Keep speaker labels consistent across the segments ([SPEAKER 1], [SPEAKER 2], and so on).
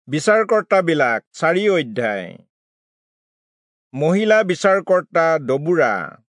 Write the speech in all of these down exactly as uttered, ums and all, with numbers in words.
[SPEAKER 1] বিচাৰকৰ্তাবিলাক চাৰি অধ্যায়। মহিলা বিচাৰকৰ্তা ডবোৰা।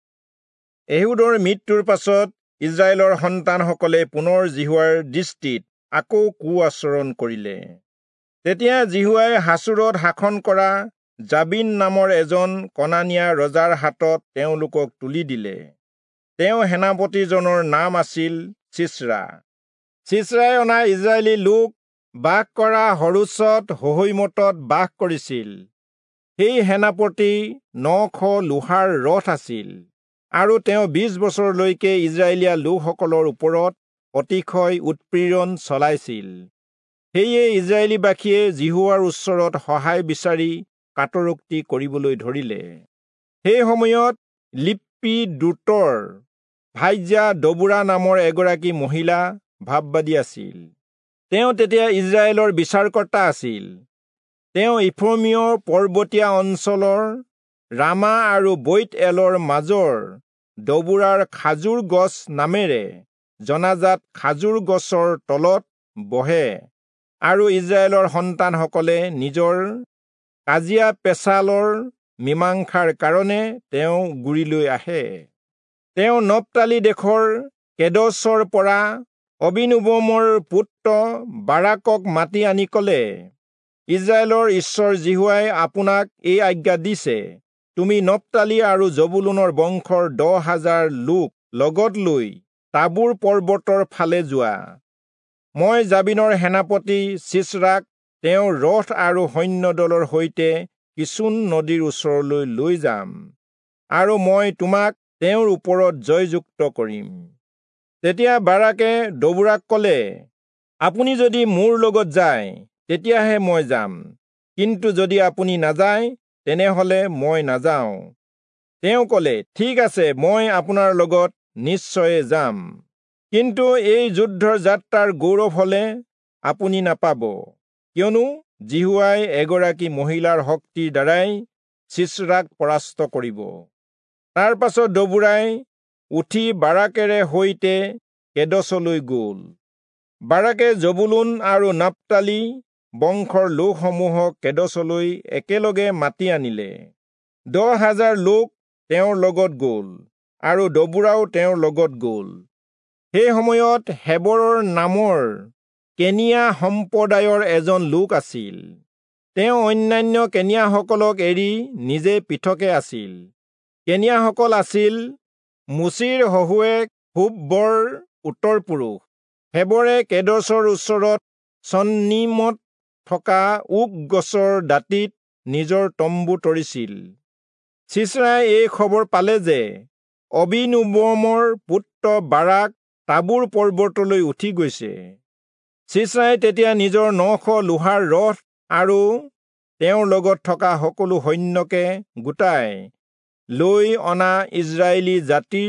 [SPEAKER 1] এহুদৰ মৃত্যুৰ পাছত ইজৰাইলৰ সন্তানসকলে পুনৰ জিহুৱাৰ দৃষ্টিত আকৌ কুআচৰণ কৰিলে। তেতিয়া জিহুৱাই হাছুৰত শাসন কৰা জাবিন নামৰ এজন কনানীয়া ৰজাৰ হাতত তেওঁলোকক তুলি দিলে। তেওঁ সেনাপতিজনৰ নাম আছিল চিছৰা। চিছৰাই অনা ইজৰাইলী লোক বাস কৰা হৰোচত হহৈমতত বাস কৰিছিল। সেই সেনাপতি নশ লোহাৰ ৰথ আছিল আৰু তেওঁ বিশ বছৰলৈকে ইজৰাইলীয়া লোকসকলৰ ওপৰত অতিশয় উৎপীড়ন চলাইছিল। সেয়ে ইজৰাইলীবাসীয়ে জিহুৱাৰ ওচৰত সহায় বিচাৰি কাটৰোক্তি কৰিবলৈ ধৰিলে। সেই সময়ত লিপ্পি দূতৰ ভাইজা ডবোৰা নামৰ এগৰাকী মহিলা ভাৱবাদী আছিল। তেওঁ তেতিয়া ইজৰাইলৰ বিচাৰকৰ্তা আছিল। তেওঁ ইফ্ৰমীয় পৰ্বতীয়া অঞ্চলৰ ৰামা আৰু বৈত এলৰ মাজৰ ডবোৰাৰ খাজুৰ গছ নামেৰে জনাজাত খাজুৰ গছৰ তলত বহে আৰু ইজৰাইলৰ সন্তানসকলে নিজৰ কাজিয়া পেচালৰ মীমাংসাৰ কাৰণে তেওঁ গুৰিলৈ আহে। তেওঁ নপতালি দেশৰ কেদছৰ পৰা অবিনোবমৰ পুত্ৰ বাৰাকক মাতি আনি ক'লে, ইজৰাইলৰ ঈশ্বৰ জিহুৱাই আপোনাক এই আজ্ঞা দিছে, তুমি নপতালি আৰু জবুলুনৰ বংশৰ দহ হাজাৰ লোক লগত লৈ তাবোৰ পৰ্বতৰ ফালে যোৱা। মই জাবিনৰ সেনাপতি চিছৰাক তেওঁৰ ৰথ আৰু সৈন্যদলৰ সৈতে কিচোন নদীৰ ওচৰলৈ লৈ যাম আৰু মই তোমাক তেওঁৰ ওপৰত জয়যুক্ত কৰিম। তেতিয়া বাৰাকে ডবোৰাক ক'লে, আপুনি যদি মোৰ লগত যায় তেতিয়াহে মই যাম, কিন্তু যদি আপুনি নাযায় তেনেহলে মই নাযাওঁ। তেওঁ ক'লে, ঠিক আছে, মই আপোনাৰ লগত নিশ্চয় যাম, কিন্তু এই যুদ্ধৰ যাত্ৰাৰ গৌৰৱ হলে আপুনি নাপাব, কিয়নো জিহুৱাই এগৰাকী মহিলাৰ শক্তিৰ দ্বাৰাই চিছৰাক পৰাস্ত কৰিব। তাৰ পাছত ডবোৰাই উঠি বাৰাকেৰে সৈতে কেদছলৈ গ'ল। বাৰাকে জবুলুন আৰু নপতালি বংশৰ লোকসমূহক কেদছলৈ একেলগে মাতি আনিলে। দহ হাজাৰ লোক তেওঁৰ লগত গ'ল আৰু ডবোৰাও তেওঁৰ লগত গ'ল। সেই সময়ত হেবৰৰ নামৰ কেনিয়া সম্প্ৰদায়ৰ এজন লোক আছিল। তেওঁ অন্যান্য কেনিয়াসকলক এৰি নিজে পৃথকে আছিল। কেনিয়াসকল আছিল মুচিৰ শহুৱেক হুব্বৰ উত্তৰ পুৰুষ। হেবৰে কেদছৰ ওচৰত চন্নিমত থকা ওক গছৰ দাঁতিত নিজৰ তম্বু তৰিছিল। চিছৰাই এই খবৰ পালে যে অবিনোবমৰ পুত্ৰ বাৰাক তাবোৰ পৰ্বতলৈ উঠি গৈছে। চিছৰাই তেতিয়া নিজৰ নশ লোহাৰ ৰথ আৰু তেওঁৰ লগত থকা সকলো সৈন্যকে গোটাই লৈ অনা ইজৰাইলী জাতিৰ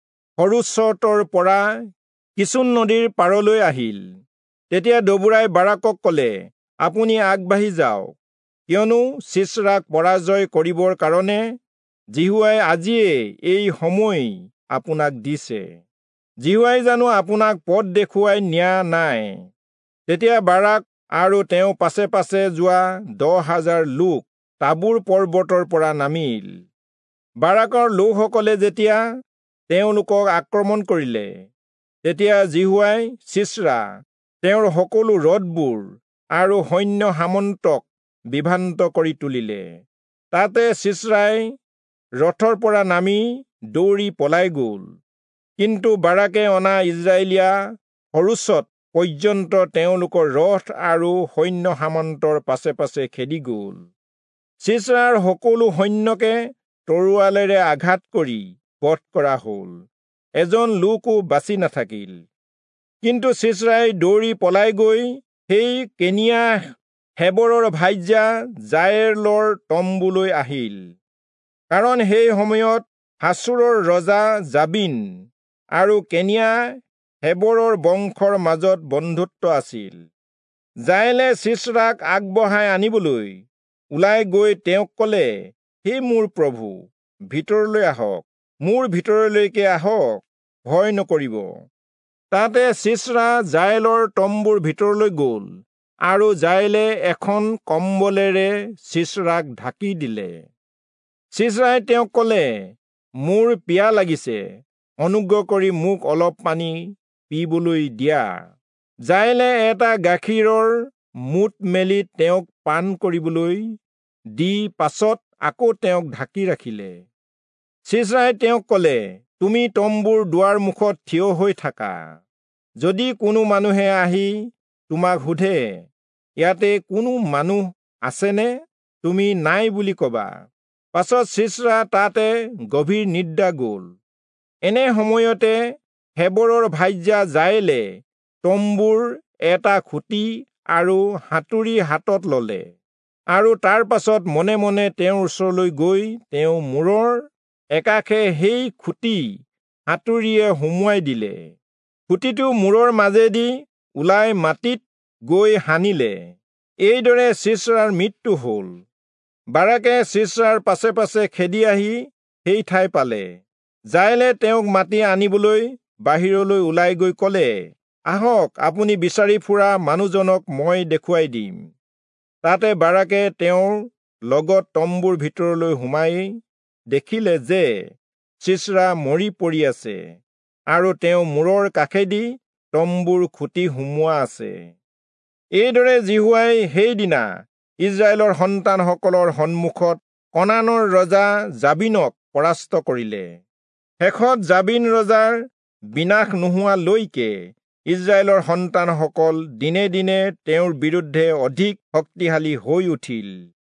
[SPEAKER 1] হৰোচতৰ পৰা কিচোন নদীৰ পাৰলৈ আহিল। তেতিয়া ডবোৰাই বাৰাকক ক'লে, আপুনি আগবাঢ়ি যাওক, কিয়নো চিছৰাক পৰাজয় কৰিবৰ কাৰণে জিহুৱাই আজিয়ে এই সময় আপোনাক দিছে। জিহুৱাই জানো আপোনাক পথ দেখুৱাই নিয়া নাই? তেতিয়া বাৰাক আৰু তেওঁ পাছে পাছে যোৱা দহ হাজাৰ লোক তাবোৰ পৰ্বতৰ পৰা নামিল। বাৰাকৰ লোকসকলে যেতিয়া তেওঁলোকক আক্ৰমণ কৰিলে, তেতিয়া জিহুৱাই চিছৰা, তেওঁৰ সকলো ৰথবোৰ আৰু সৈন্য সামন্তক বিভ্ৰান্ত কৰি তুলিলে। তাতে চিছৰাই ৰথৰ পৰা নামি দৌৰি পলাই গ'ল। কিন্তু বাৰাকে অনা ইজৰাইলীয়া হৰোচত পৰ্যন্ত তেওঁলোকৰ ৰথ আৰু সৈন্য সামন্তৰ পাছে পাছে খেদি গ'ল। চিছৰাৰ সকলো সৈন্যকে তৰোৱালেৰে আঘাত কৰি বধ কৰা হ'ল, এজন লোকো বাচি নাথাকিল। কিন্তু চিছৰাই দৌৰি পলাই গৈ সেই কেনিয়া হেবৰৰ ভাইজা জায়েলৰ তম্বুলৈ আহিল, কাৰণ সেই সময়ত হাছুৰৰ ৰজা জাবিন আৰু কেনিয়া হেবৰৰ বংশৰ মাজত বন্ধুত্ব আছিল। জায়েলে চিছৰাক আগবঢ়াই আনিবলৈ ওলাই গৈ তেওঁক ক'লে, হে মোৰ প্ৰভু, ভিতৰলৈ আহক, মোৰ ভিতৰলৈকে আহক, ভয় নকৰিব। তাতে চিছৰা জায়েলৰ তম্বুৰ ভিতৰলৈ গ'ল আৰু জাইলে এখন কম্বলেৰে ছিছৰাক ঢাকি দিলে। ছিছৰাই তেওঁক ক'লে, মোৰ পিয়া লাগিছে, অনুগ্ৰহ কৰি মোক অলপ পানী পিবলৈ দিয়া। জাইলে এটা গাখীৰৰ মুঠ মেলি তেওঁক পান কৰিবলৈ দি পাছত আকৌ তেওঁক ঢাকি ৰাখিলে। ছিছৰাই তেওঁক ক'লে, তুমি তম্বুৰ দুৱাৰ মুখত থিয় হৈ থাকা। যদি কোনো মানুহে আহি তোমাক সোধে, ইয়াতে কোনো মানুহ আছেনে? তুমি নাই বুলি কবা। পাছত ছিছৰা তাতে গভীৰ নিদ্ৰা গ'ল। এনে সময়তে হেবৰৰ ভাৰ্যা জাইলে তম্বুৰ এটা খুঁটি আৰু হাতুৰি হাতত ল'লে আৰু তাৰ পাছত মনে মনে তেওঁৰ ওচৰলৈ গৈ তেওঁ মূৰৰ একাষে সেই খুঁটি হাতুৰিয়ে সুমুৱাই দিলে। খুঁটিটো মূৰৰ মাজেদি ওলাই মাটিত গৈ সানিলে। এইদৰে ছিছৰাৰ মৃত্যু হ'ল। বাৰাকে ছিছৰাৰ পাছে পাছে খেদি আহি সেই ঠাই পালে। জাইলে তেওঁক মাতি আনিবলৈ বাহিৰলৈ ওলাই গৈ ক'লে, আহক, আপুনি বিচাৰি ফুৰা মানুহজনক মই দেখুৱাই দিম। তাতে বাৰাকে তেওঁৰ লগত তম্বুৰ ভিতৰলৈ সোমাই দেখিলে যে ছিছৰা মৰি পৰি আছে আৰু তেওঁ মূৰৰ কাষেদি তম্বুৰ খুঁটি সুমুওৱা আছে। এইদৰে জিহুৱাই সেইদিনা ইজৰাইলৰ সন্তানসকলৰ সন্মুখত কনানৰ ৰজা জাবিনক পৰাস্ত কৰিলে। শেষত জাবিন ৰজাৰ বিনাশ নোহোৱালৈকে ইজৰাইলৰ সন্তানসকল দিনে দিনে তেওঁৰ বিৰুদ্ধে অধিক শক্তিশালী হৈ উঠিল।